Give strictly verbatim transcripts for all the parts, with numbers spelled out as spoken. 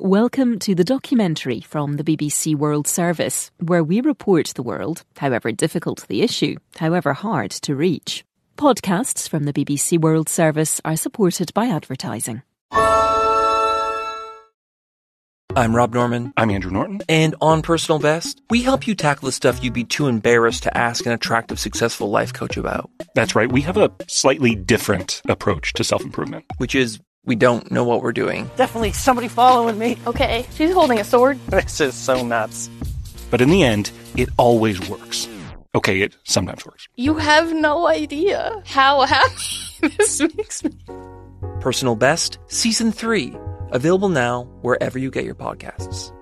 Welcome to the documentary from the B B C World Service, where we report the world, however difficult the issue, however hard to reach. Podcasts from the B B C World Service are supported by advertising. I'm Rob Norman. I'm Andrew Norton. And on Personal Best, we help you tackle the stuff you'd be too embarrassed to ask an attractive, successful life coach about. That's right. We have a slightly different approach to self-improvement. Which is, we don't know what we're doing. Definitely somebody following me. Okay, she's holding a sword. This is so nuts. But in the end, it always works. Okay, it sometimes works. You have no idea how happy this makes me. Personal Best, Season three. Available now wherever you get your podcasts.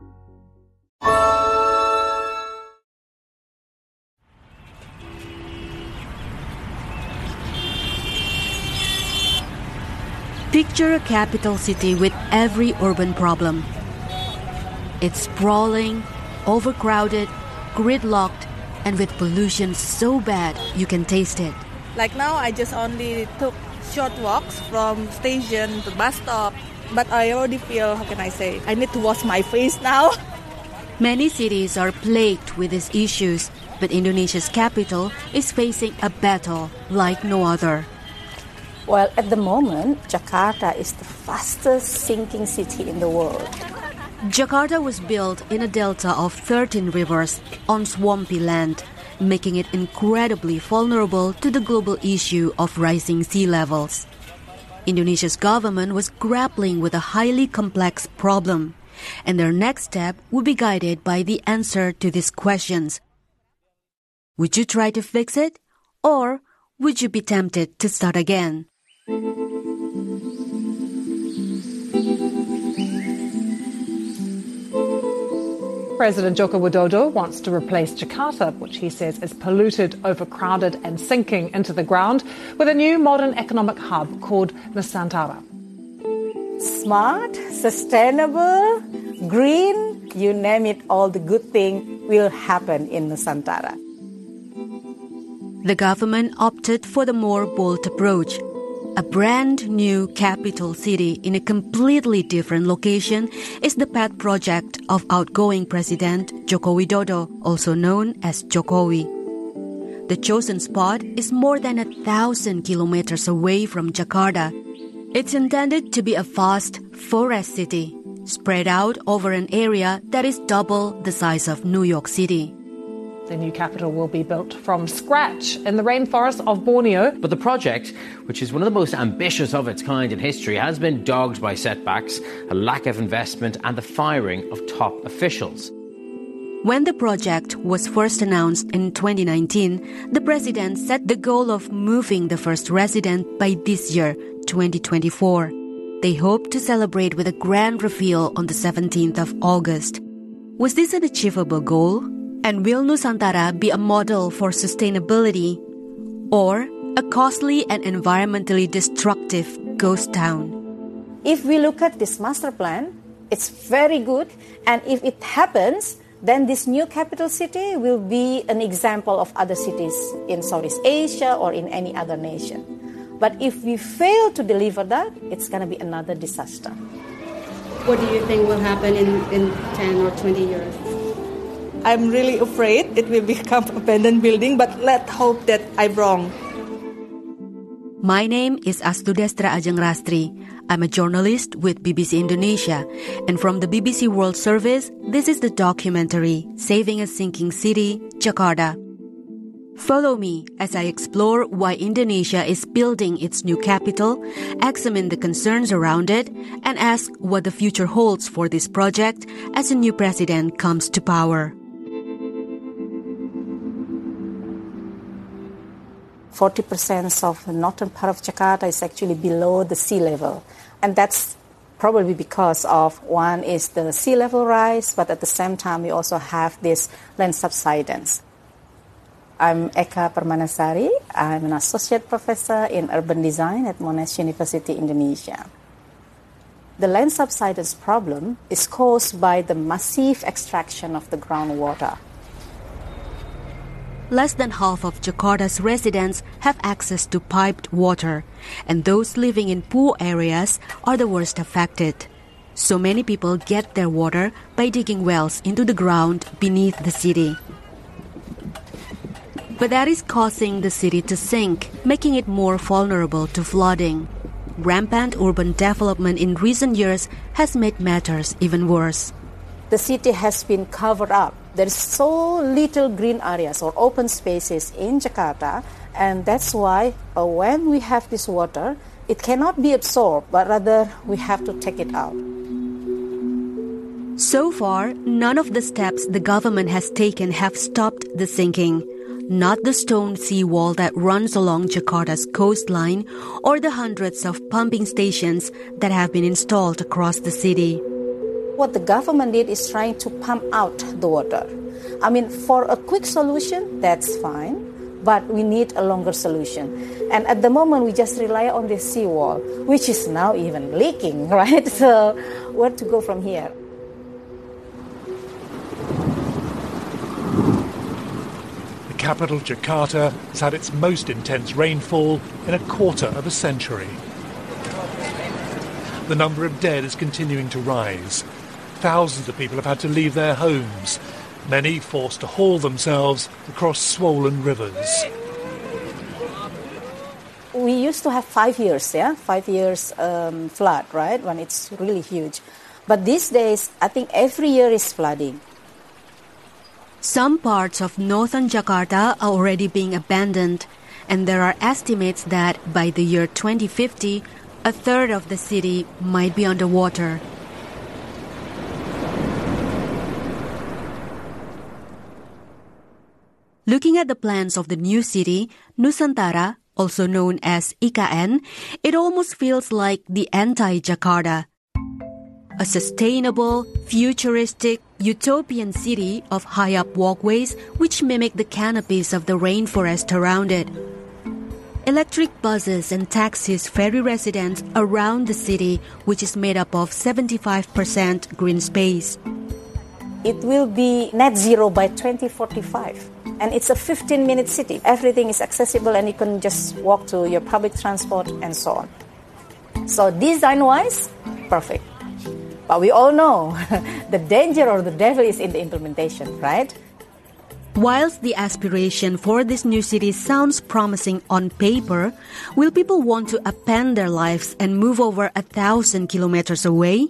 Picture a capital city with every urban problem. It's sprawling, overcrowded, gridlocked, and with pollution so bad you can taste it. Like now, I just only took short walks from station to bus stop. But I already feel, how can I say, I need to wash my face now. Many cities are plagued with these issues, but Indonesia's capital is facing a battle like no other. Well, at the moment, Jakarta is the fastest sinking city in the world. Jakarta was built in a delta of thirteen rivers on swampy land, making it incredibly vulnerable to the global issue of rising sea levels. Indonesia's government was grappling with a highly complex problem, and their next step would be guided by the answer to these questions. Would you try to fix it, or would you be tempted to start again? President Joko Widodo wants to replace Jakarta, which he says is polluted, overcrowded and sinking into the ground, with a new modern economic hub called Nusantara. Smart, sustainable, green, you name it, all the good things will happen in Nusantara. The government opted for the more bold approach. A brand new capital city in a completely different location is the pet project of outgoing President Joko Widodo, also known as Jokowi. The chosen spot is more than a thousand kilometers away from Jakarta. It's intended to be a vast forest city, spread out over an area that is double the size of New York City. The new capital will be built from scratch in the rainforest of Borneo. But the project, which is one of the most ambitious of its kind in history, has been dogged by setbacks, a lack of investment and the firing of top officials. When the project was first announced in twenty nineteen, the president set the goal of moving the first resident by this year, twenty twenty-four. They hoped to celebrate with a grand reveal on the seventeenth of August. Was this an achievable goal? And will Nusantara be a model for sustainability or a costly and environmentally destructive ghost town? If we look at this master plan, it's very good. And if it happens, then this new capital city will be an example of other cities in Southeast Asia or in any other nation. But if we fail to deliver that, it's going to be another disaster. What do you think will happen in, in ten or twenty years? I'm really afraid it will become an abandoned building, but let's hope that I'm wrong. My name is Astudestra Ajangrastri. I'm a journalist with B B C Indonesia. And from the B B C World Service, this is the documentary, Saving a Sinking City, Jakarta. Follow me as I explore why Indonesia is building its new capital, examine the concerns around it, and ask what the future holds for this project as a new president comes to power. forty percent of the northern part of Jakarta is actually below the sea level. And that's probably because of, one is the sea level rise, but at the same time we also have this land subsidence. I'm Eka Permanasari. I'm an associate professor in urban design at Monash University, Indonesia. The land subsidence problem is caused by the massive extraction of the groundwater. Less than half of Jakarta's residents have access to piped water, and those living in poor areas are the worst affected. So many people get their water by digging wells into the ground beneath the city. But that is causing the city to sink, making it more vulnerable to flooding. Rampant urban development in recent years has made matters even worse. The city has been covered up. There is so little green areas or open spaces in Jakarta, and that's why uh, when we have this water, it cannot be absorbed, but rather we have to take it out. So far, none of the steps the government has taken have stopped the sinking. Not the stone seawall that runs along Jakarta's coastline or the hundreds of pumping stations that have been installed across the city. What the government did is trying to pump out the water. I mean, for a quick solution, that's fine. But we need a longer solution. And at the moment, we just rely on the seawall, which is now even leaking, right? So where to go from here? The capital, Jakarta, has had its most intense rainfall in a quarter of a century. The number of dead is continuing to rise. Thousands of people have had to leave their homes, many forced to haul themselves across swollen rivers. We used to have five years, yeah, five years um, flood, right, when it's really huge. But these days, I think every year is flooding. Some parts of northern Jakarta are already being abandoned, and there are estimates that by the year twenty fifty, a third of the city might be underwater. Looking at the plans of the new city, Nusantara, also known as I K N, it almost feels like the anti-Jakarta. A sustainable, futuristic, utopian city of high-up walkways which mimic the canopies of the rainforest around it. Electric buses and taxis ferry residents around the city, which is made up of seventy-five percent green space. It will be net zero by twenty forty-five. And it's a fifteen-minute city. Everything is accessible and you can just walk to your public transport and so on. So design-wise, perfect. But we all know the danger or the devil is in the implementation, right? Whilst the aspiration for this new city sounds promising on paper, will people want to append their lives and move over a thousand kilometers away?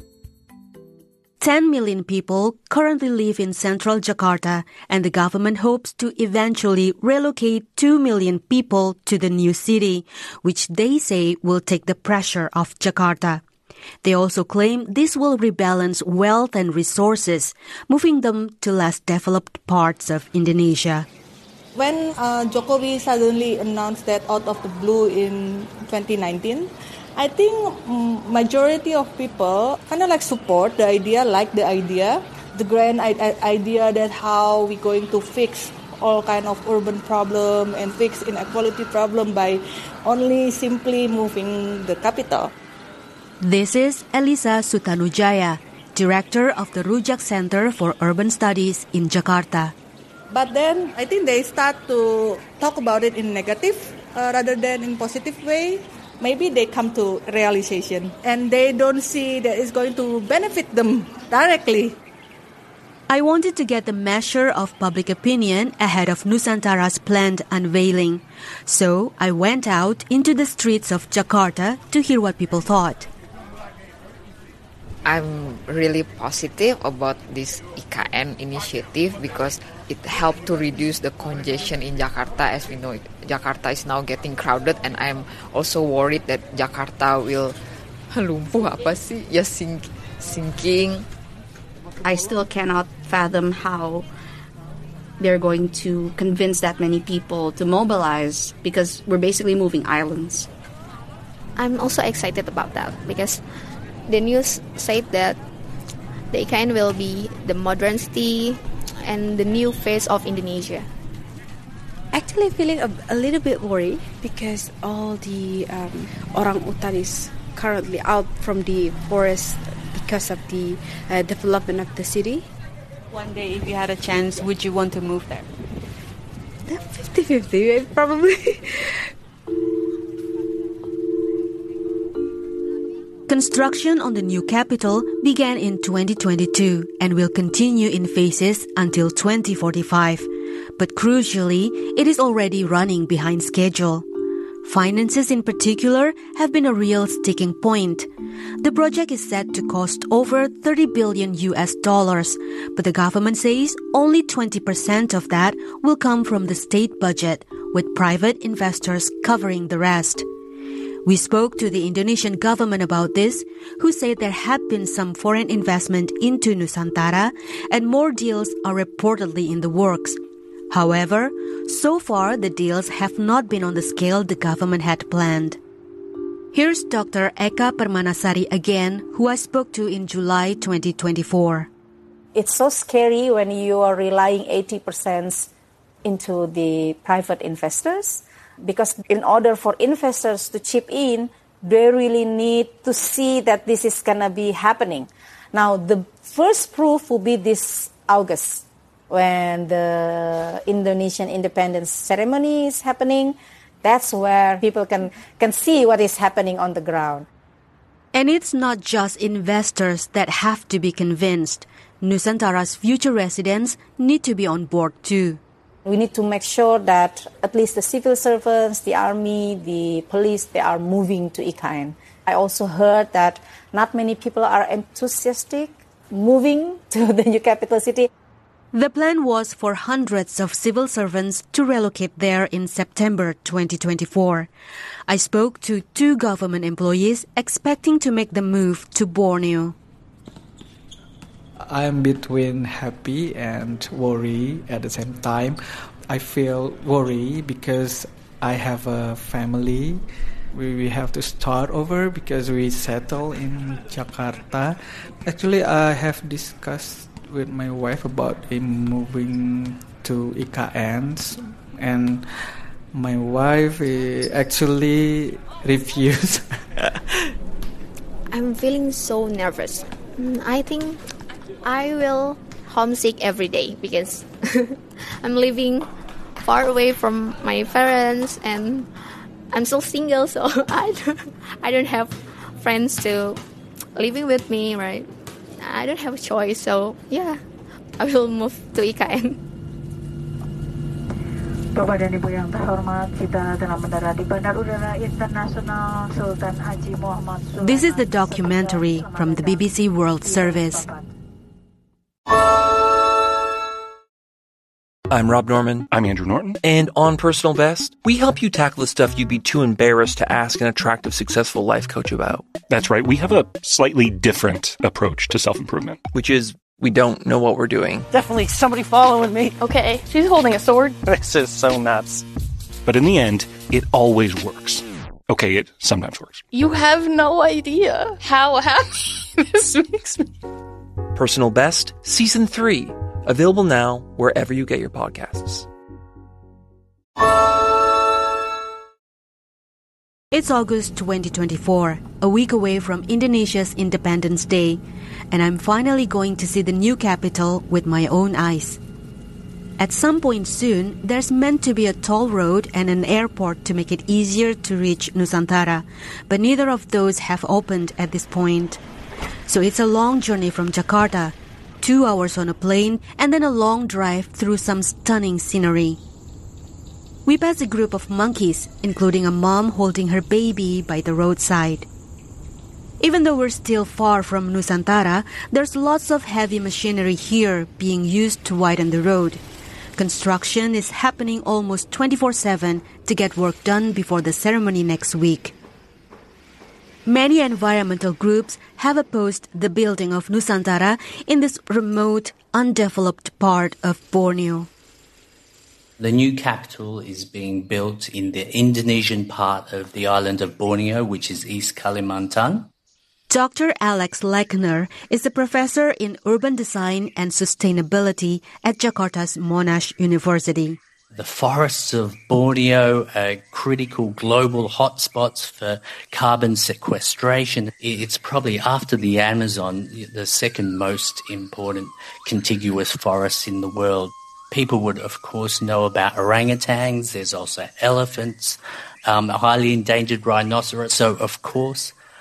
ten million people currently live in central Jakarta, and the government hopes to eventually relocate two million people to the new city, which they say will take the pressure off Jakarta. They also claim this will rebalance wealth and resources, moving them to less developed parts of Indonesia. When uh, Jokowi suddenly announced that out of the blue in twenty nineteen, I think um, majority of people kind of like support the idea, like the idea, the grand I- idea that how we're going to fix all kind of urban problem and fix inequality problem by only simply moving the capital. This is Elisa Sutanujaya, director of the Rujak Center for Urban Studies in Jakarta. But then I think they start to talk about it in negative uh, rather than in positive way. Maybe they come to realization and they don't see that it's going to benefit them directly. I wanted to get the measure of public opinion ahead of Nusantara's planned unveiling. So I went out into the streets of Jakarta to hear what people thought. I'm really positive about this I K N initiative because it helped to reduce the congestion in Jakarta. As we know, Jakarta is now getting crowded, and I'm also worried that Jakarta will lumpuh apa sih? Ya sink, sinking. I still cannot fathom how they're going to convince that many people to mobilize because we're basically moving islands. I'm also excited about that because the news said that the I K N will be the modern city and the new face of Indonesia. Actually feeling a, a little bit worried because all the um, orang utan is currently out from the forest because of the uh, development of the city. One day, if you had a chance, would you want to move there? fifty-fifty, probably. Construction on the new capital began in twenty twenty-two and will continue in phases until twenty forty-five. But crucially, it is already running behind schedule. Finances in particular have been a real sticking point. The project is set to cost over thirty billion U S dollars, but the government says only twenty percent of that will come from the state budget, with private investors covering the rest. We spoke to the Indonesian government about this, who said there had been some foreign investment into Nusantara and more deals are reportedly in the works. However, so far the deals have not been on the scale the government had planned. Here's Doctor Eka Permanasari again, who I spoke to in July twenty twenty-four. It's so scary when you are relying eighty percent into the private investors, because in order for investors to chip in, they really need to see that this is going to be happening. Now, the first proof will be this August, when the Indonesian independence ceremony is happening. That's where people can, can see what is happening on the ground. And it's not just investors that have to be convinced. Nusantara's future residents need to be on board too. We need to make sure that at least the civil servants, the army, the police, they are moving to Ikn. I also heard that not many people are enthusiastic moving to the new capital city. The plan was for hundreds of civil servants to relocate there in September twenty twenty-four. I spoke to two government employees expecting to make the move to Borneo. I'm between happy and worry at the same time. I feel worry because I have a family. We, we have to start over because we settle in Jakarta. Actually, I have discussed with my wife about moving to Ikn, and my wife actually refused. I'm feeling so nervous. I think I will homesick every day because I'm living far away from my parents and I'm still single, so I don't, I don't have friends to living with me, right? I don't have a choice, so yeah, I will move to Ikn. Bapak dan Ibu yang terhormat, kita telah mendarat di Bandar Udara Internasional Sultan Haji Muhammad Sulaiman. This is the documentary from the B B C World Service. I'm Rob Norman. I'm Andrew Norton. And on Personal Best, we help you tackle the stuff you'd be too embarrassed to ask an attractive, successful life coach about. That's right. We have a slightly different approach to self-improvement. Which is, we don't know what we're doing. Definitely somebody following me. Okay, she's holding a sword. This is so nuts. But in the end, it always works. Okay, it sometimes works. You have no idea how happy this makes me. Personal Best, Season three. Available now wherever you get your podcasts. It's August twenty twenty-four, a week away from Indonesia's Independence Day, and I'm finally going to see the new capital with my own eyes. At some point soon, there's meant to be a toll road and an airport to make it easier to reach Nusantara, but neither of those have opened at this point. So it's a long journey from Jakarta, two hours on a plane, and then a long drive through some stunning scenery. We pass a group of monkeys, including a mom holding her baby by the roadside. Even though we're still far from Nusantara, there's lots of heavy machinery here being used to widen the road. Construction is happening almost twenty-four seven to get work done before the ceremony next week. Many environmental groups have opposed the building of Nusantara in this remote, undeveloped part of Borneo. The new capital is being built in the Indonesian part of the island of Borneo, which is East Kalimantan. Doctor Alex Lechner is a professor in urban design and sustainability at Jakarta's Monash University. The forests of Borneo are critical global hotspots for carbon sequestration. It's probably, after the Amazon, the second most important contiguous forest in the world. People would, of course, know about orangutans. There's also elephants, um, a highly endangered rhinoceros. So, of course,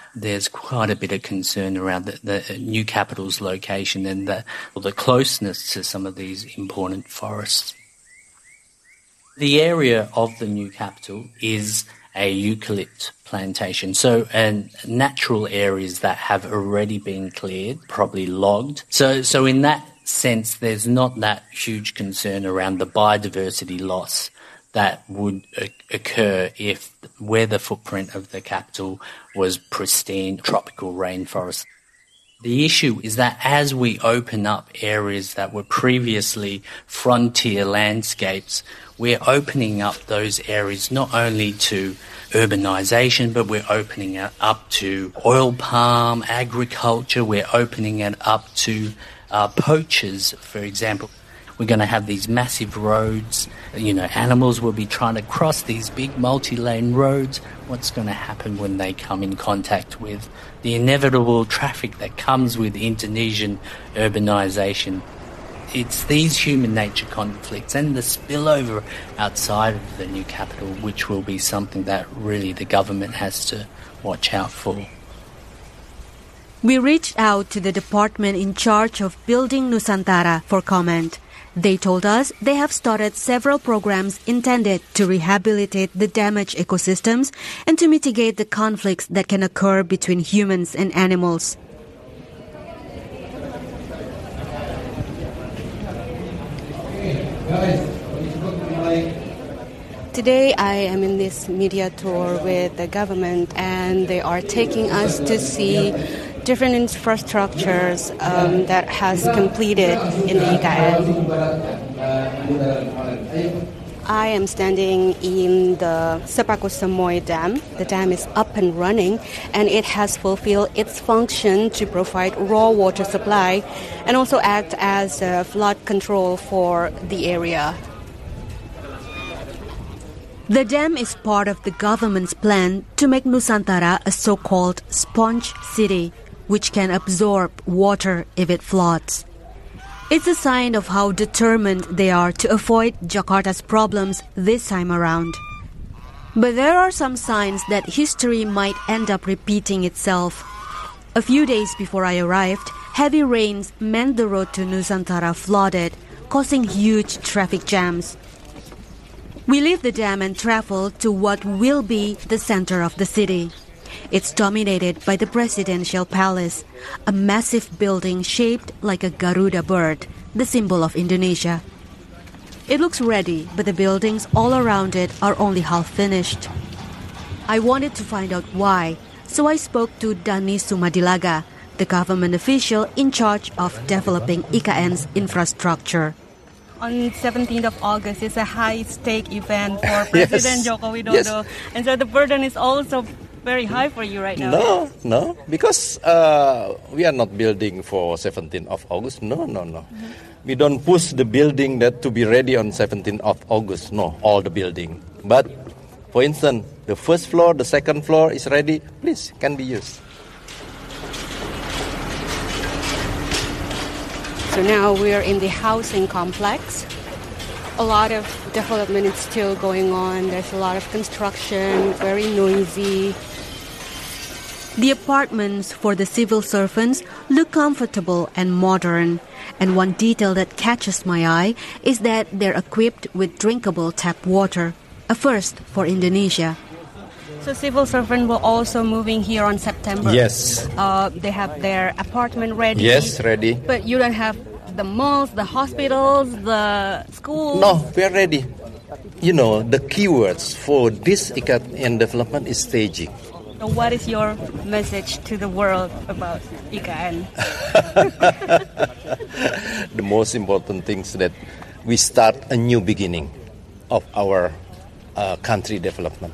there's quite a bit of concern around the, the new capital's location and the, or the closeness to some of these important forests. The area of the new capital is a eucalypt plantation, so and natural areas that have already been cleared, probably logged. So, so in that sense, there's not that huge concern around the biodiversity loss that would occur if where the footprint of the capital was pristine tropical rainforest. The issue is that as we open up areas that were previously frontier landscapes, we're opening up those areas not only to urbanization, but we're opening it up to oil palm, agriculture, we're opening it up to uh, poachers, for example. We're going to have these massive roads. You know, animals will be trying to cross these big multi-lane roads. What's going to happen when they come in contact with the inevitable traffic that comes with Indonesian urbanization? It's these human nature conflicts and the spillover outside of the new capital which will be something that really the government has to watch out for. We reached out to the department in charge of building Nusantara for comment. They told us they have started several programs intended to rehabilitate the damaged ecosystems and to mitigate the conflicts that can occur between humans and animals. Today I am in this media tour with the government, and they are taking us to see different infrastructures um, that has completed in the I K A N. I am standing in the Sepaku Semoy Dam. The dam is up and running, and it has fulfilled its function to provide raw water supply and also act as a flood control for the area. The dam is part of the government's plan to make Nusantara a so-called sponge city, which can absorb water if it floods. It's a sign of how determined they are to avoid Jakarta's problems this time around. But there are some signs that history might end up repeating itself. A few days before I arrived, heavy rains meant the road to Nusantara flooded, causing huge traffic jams. We leave the dam and travel to what will be the center of the city. It's dominated by the Presidential Palace, a massive building shaped like a Garuda bird, the symbol of Indonesia. It looks ready, but the buildings all around it are only half finished. I wanted to find out why, so I spoke to Dani Sumadilaga, the government official in charge of developing I K A N's infrastructure. On seventeenth of August is a high-stake event for President Yes. Joko Widodo, Yes. and so the burden is also very high for you right now. No, no, because uh, we are not building for seventeenth of August. No, no, no. Mm-hmm. We don't push the building that to be ready on seventeenth of August. No, all the building. But, for instance, the first floor, the second floor is ready. Please, can be used. So now we're in the housing complex. A lot of development is still going on. There's a lot of construction, very noisy. The apartments for the civil servants look comfortable and modern. And one detail that catches my eye is that they're equipped with drinkable tap water, a first for Indonesia. So civil servant will also moving here on September. Yes. Uh, they have their apartment ready. Yes, ready. But you don't have the malls, the hospitals, the schools. No, we are ready. You know, the keywords for this I K A N development is staging. So what is your message to the world about I K A N? The most important thing is that we start a new beginning of our uh, country development.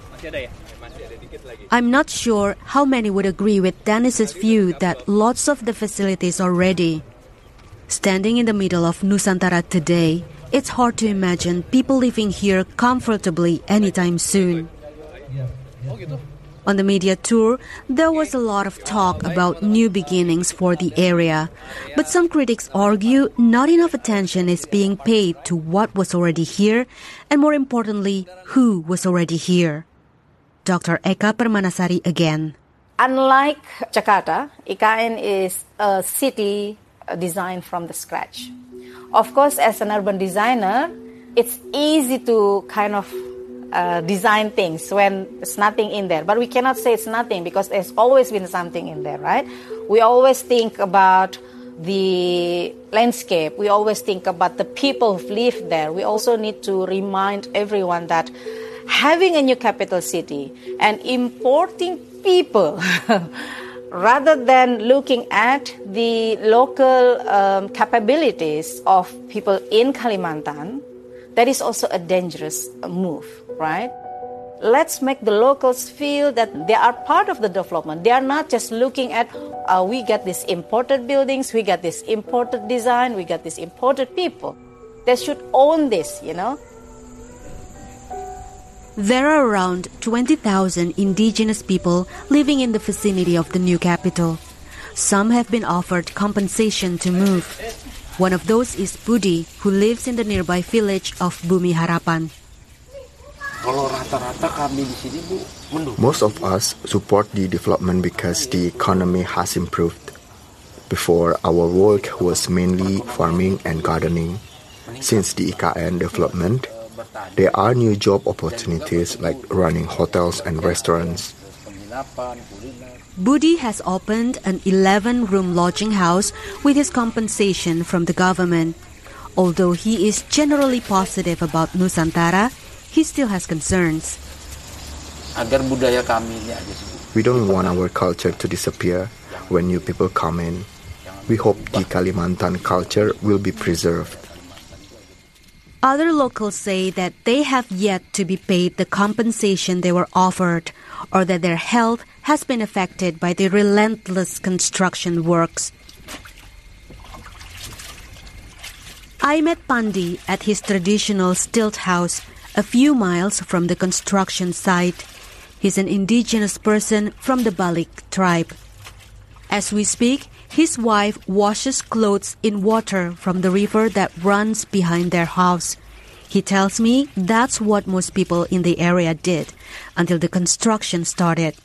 I'm not sure how many would agree with Dennis's view that lots of the facilities are ready. Standing in the middle of Nusantara today, it's hard to imagine people living here comfortably anytime soon. On the media tour, there was a lot of talk about new beginnings for the area. But some critics argue not enough attention is being paid to what was already here, and more importantly, who was already here. Doctor Eka Permanasari again. Unlike Jakarta, I K N is a city designed from the scratch. Of course, as an urban designer, it's easy to kind of uh, design things when there's nothing in there. But we cannot say it's nothing because there's always been something in there, right? We always think about the landscape. We always think about the people who've lived there. We also need to remind everyone that having a new capital city and importing people rather than looking at the local um, capabilities of people in Kalimantan, that is also a dangerous move, right? Let's make the locals feel that they are part of the development. They are not just looking at, uh, we get these imported buildings, we get this imported design, we get these imported people. They should own this, you know. There are around twenty thousand indigenous people living in the vicinity of the new capital. Some have been offered compensation to move. One of those is Budi, who lives in the nearby village of Bumi Harapan. Most of us support the development because the economy has improved. Before, our work was mainly farming and gardening. Since the I K N development, there are new job opportunities like running hotels and restaurants. Budi has opened an eleven-room lodging house with his compensation from the government. Although he is generally positive about Nusantara, he still has concerns. We don't want our culture to disappear when new people come in. We hope the Kalimantan culture will be preserved. Other locals say that they have yet to be paid the compensation they were offered, or that their health has been affected by the relentless construction works. I met Pandi at his traditional stilt house, a few miles from the construction site. He's an indigenous person from the Balik tribe. As we speak, his wife washes clothes in water from the river that runs behind their house. He tells me that's what most people in the area did until the construction started.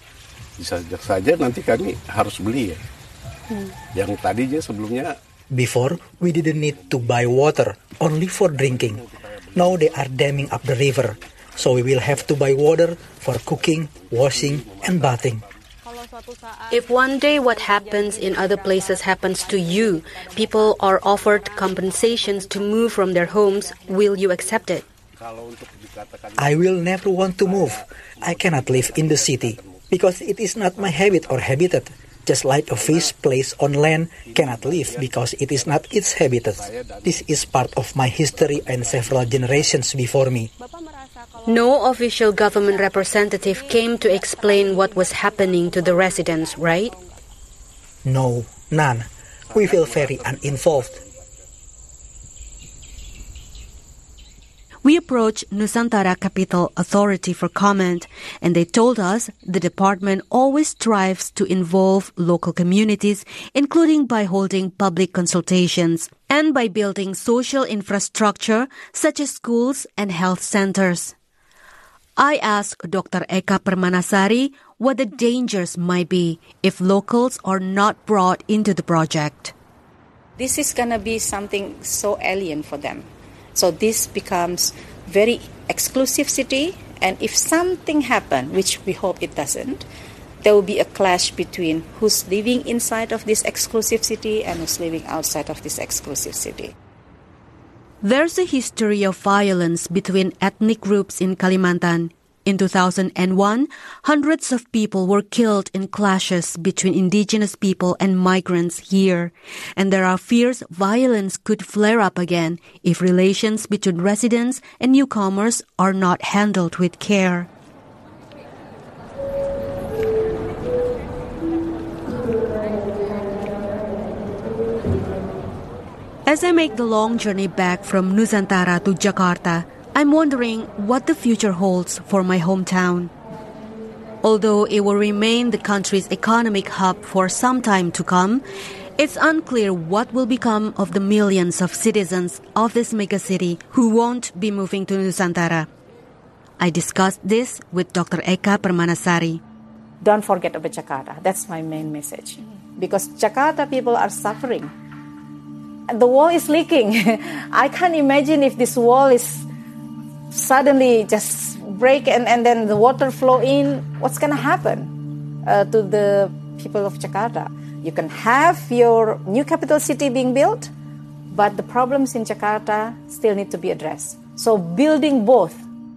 Before, we didn't need to buy water, only for drinking. Now they are damming up the river, so we will have to buy water for cooking, washing, and bathing. If one day what happens in other places happens to you, people are offered compensations to move from their homes, will you accept it? I will never want to move. I cannot live in the city because it is not my habit or habitat. Just like a fish placed on land cannot live because it is not its habitat. This is part of my history and several generations before me. No official government representative came to explain what was happening to the residents, right? No, none. We feel very uninvolved. We approached Nusantara Capital Authority for comment, and they told us the department always strives to involve local communities, including by holding public consultations and by building social infrastructure such as schools and health centers. I asked Doctor Eka Permanasari what the dangers might be if locals are not brought into the project. This is going to be something so alien for them. So this becomes very exclusive city, and if something happens, which we hope it doesn't, there will be a clash between who's living inside of this exclusive city and who's living outside of this exclusive city. There's a history of violence between ethnic groups in Kalimantan. In two thousand one, hundreds of people were killed in clashes between indigenous people and migrants here. And there are fears violence could flare up again if relations between residents and newcomers are not handled with care. As I make the long journey back from Nusantara to Jakarta, I'm wondering what the future holds for my hometown. Although it will remain the country's economic hub for some time to come, it's unclear what will become of the millions of citizens of this megacity who won't be moving to Nusantara. I discussed this with Doctor Eka Permanasari. don't forget about Jakarta. That's my main message. Because Jakarta people are suffering. The wall is leaking. I can't imagine if this wall is suddenly just break and, and then the water flow in. What's going to happen uh, to the people of Jakarta? You can have your new capital city being built, but the problems in Jakarta still need to be addressed. So building both.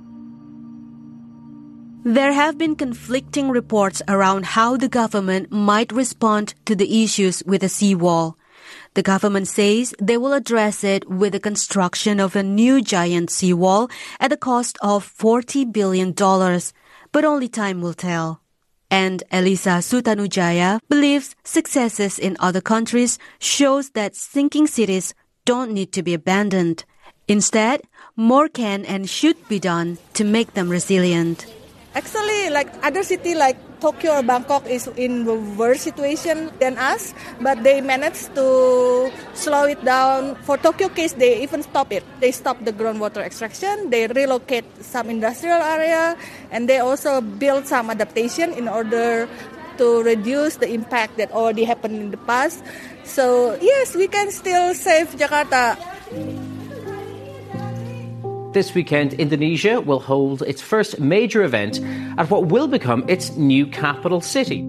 There have been conflicting reports around how the government might respond to the issues with the seawall. The government says they will address it with the construction of a new giant seawall at the cost of forty billion dollars, but only time will tell. And Elisa Sutanujaya believes successes in other countries shows that sinking cities don't need to be abandoned. Instead, more can and should be done to make them resilient. Actually, like other city like Tokyo or Bangkok is in a worse situation than us, but they managed to slow it down. For Tokyo case, they even stop it. They stop the groundwater extraction, they relocate some industrial area, and they also build some adaptation in order to reduce the impact that already happened in the past. So yes, we can still save Jakarta. This weekend, Indonesia will hold its first major event at what will become its new capital city.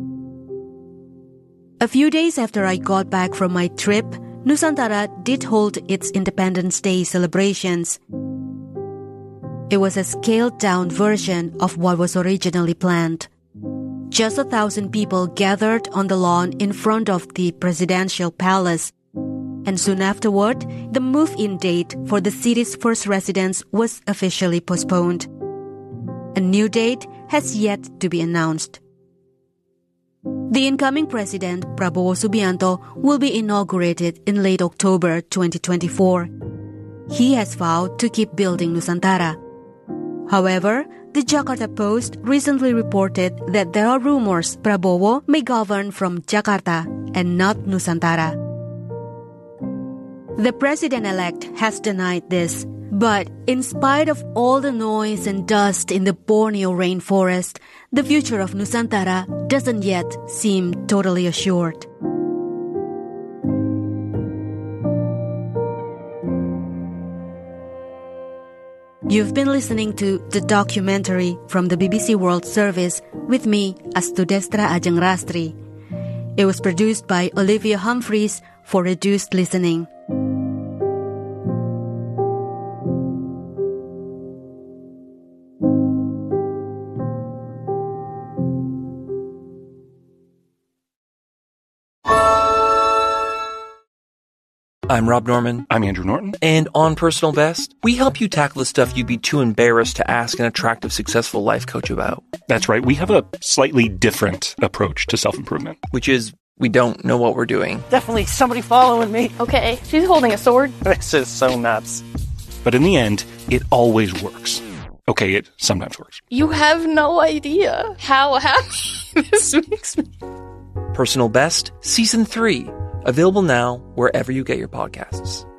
A few days after I got back from my trip, Nusantara did hold its Independence Day celebrations. It was a scaled-down version of what was originally planned. Just a thousand people gathered on the lawn in front of the presidential palace. And soon afterward, the move-in date for the city's first residents was officially postponed. A new date has yet to be announced. The incoming president, Prabowo Subianto, will be inaugurated in late October twenty twenty-four. He has vowed to keep building Nusantara. However, the Jakarta Post recently reported that there are rumors Prabowo may govern from Jakarta and not Nusantara. The president-elect has denied this, but in spite of all the noise and dust in the Borneo rainforest, the future of Nusantara doesn't yet seem totally assured. You've been listening to the documentary from the B B C World Service with me, Astudestra Ajangrastri. It was produced by Olivia Humphreys for Reduced Listening. I'm Rob Norman. I'm Andrew Norton. And on Personal Best, we help you tackle the stuff you'd be too embarrassed to ask an attractive, successful life coach about. That's right. We have a slightly different approach to self-improvement. Which is, we don't know what we're doing. Definitely somebody following me. Okay, she's holding a sword. This is so nuts. But in the end, it always works. Okay, it sometimes works. You have no idea how happy this makes me. Personal Best, Season three. Available now wherever you get your podcasts.